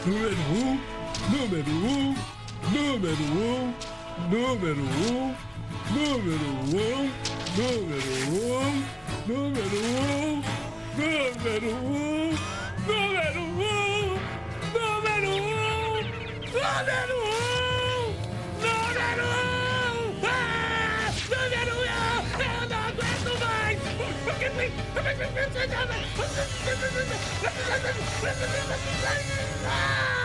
Número um, número um, número um, número um, número um, número um, número um, número um, número um, número um, número um, número um, número um, eu não aguento mais! Ah!